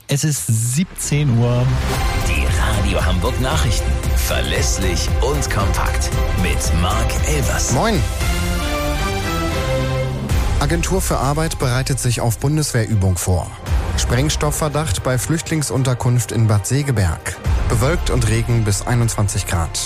Es ist 17 Uhr. Die Radio Hamburg Nachrichten. Verlässlich und kompakt. Mit Marc Elvers. Moin. Agentur für Arbeit bereitet sich auf Bundeswehrübung vor. Sprengstoffverdacht bei Flüchtlingsunterkunft in Bad Segeberg. Bewölkt und Regen bis 21 Grad.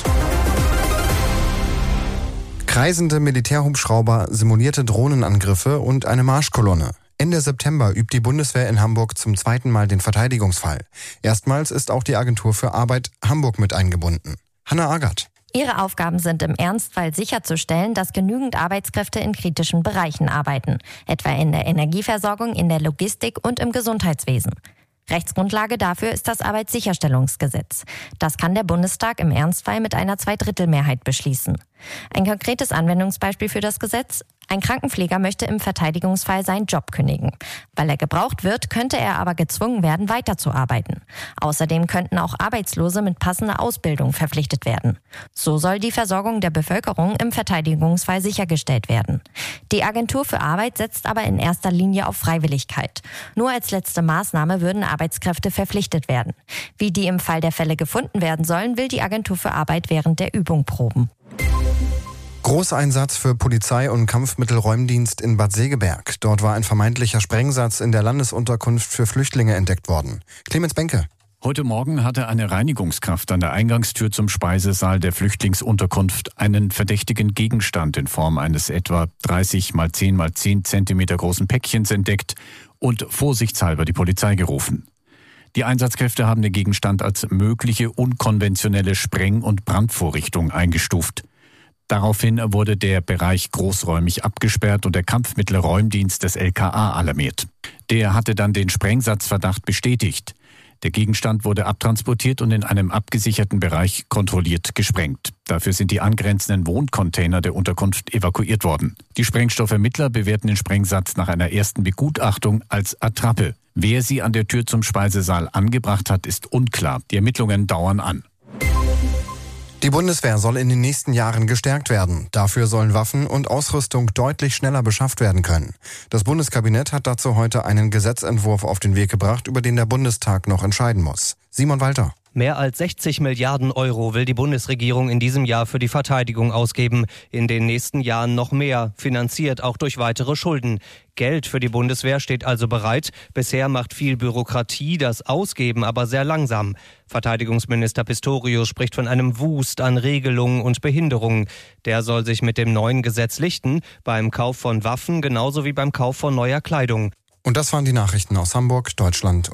Kreisende Militärhubschrauber, simulierte Drohnenangriffe und eine Marschkolonne. Ende September übt die Bundeswehr in Hamburg zum zweiten Mal den Verteidigungsfall. Erstmals ist auch die Agentur für Arbeit Hamburg mit eingebunden. Hanna Agert. Ihre Aufgaben sind im Ernstfall sicherzustellen, dass genügend Arbeitskräfte in kritischen Bereichen arbeiten, etwa in der Energieversorgung, in der Logistik und im Gesundheitswesen. Rechtsgrundlage dafür ist das Arbeitssicherstellungsgesetz. Das kann der Bundestag im Ernstfall mit einer Zweidrittelmehrheit beschließen. Ein konkretes Anwendungsbeispiel für das Gesetz: Ein Krankenpfleger möchte im Verteidigungsfall seinen Job kündigen. Weil er gebraucht wird, könnte er aber gezwungen werden, weiterzuarbeiten. Außerdem könnten auch Arbeitslose mit passender Ausbildung verpflichtet werden. So soll die Versorgung der Bevölkerung im Verteidigungsfall sichergestellt werden. Die Agentur für Arbeit setzt aber in erster Linie auf Freiwilligkeit. Nur als letzte Maßnahme würden Arbeitskräfte verpflichtet werden. Wie die im Fall der Fälle gefunden werden sollen, will die Agentur für Arbeit während der Übung proben. Großeinsatz für Polizei und Kampfmittelräumdienst in Bad Segeberg. Dort war ein vermeintlicher Sprengsatz in der Landesunterkunft für Flüchtlinge entdeckt worden. Clemens Benke. Heute Morgen hatte eine Reinigungskraft an der Eingangstür zum Speisesaal der Flüchtlingsunterkunft einen verdächtigen Gegenstand in Form eines etwa 30 x 10 x 10 Zentimeter großen Päckchens entdeckt und vorsichtshalber die Polizei gerufen. Die Einsatzkräfte haben den Gegenstand als mögliche unkonventionelle Spreng- und Brandvorrichtung eingestuft. Daraufhin wurde der Bereich großräumig abgesperrt und der Kampfmittelräumdienst des LKA alarmiert. Der hatte dann den Sprengsatzverdacht bestätigt. Der Gegenstand wurde abtransportiert und in einem abgesicherten Bereich kontrolliert gesprengt. Dafür sind die angrenzenden Wohncontainer der Unterkunft evakuiert worden. Die Sprengstoffermittler bewerten den Sprengsatz nach einer ersten Begutachtung als Attrappe. Wer sie an der Tür zum Speisesaal angebracht hat, ist unklar. Die Ermittlungen dauern an. Die Bundeswehr soll in den nächsten Jahren gestärkt werden. Dafür sollen Waffen und Ausrüstung deutlich schneller beschafft werden können. Das Bundeskabinett hat dazu heute einen Gesetzentwurf auf den Weg gebracht, über den der Bundestag noch entscheiden muss. Simon Walter. Mehr als 60 Milliarden Euro will die Bundesregierung in diesem Jahr für die Verteidigung ausgeben. In den nächsten Jahren noch mehr, finanziert auch durch weitere Schulden. Geld für die Bundeswehr steht also bereit. Bisher macht viel Bürokratie das Ausgeben aber sehr langsam. Verteidigungsminister Pistorius spricht von einem Wust an Regelungen und Behinderungen. Der soll sich mit dem neuen Gesetz lichten, beim Kauf von Waffen genauso wie beim Kauf von neuer Kleidung. Und das waren die Nachrichten aus Hamburg, Deutschland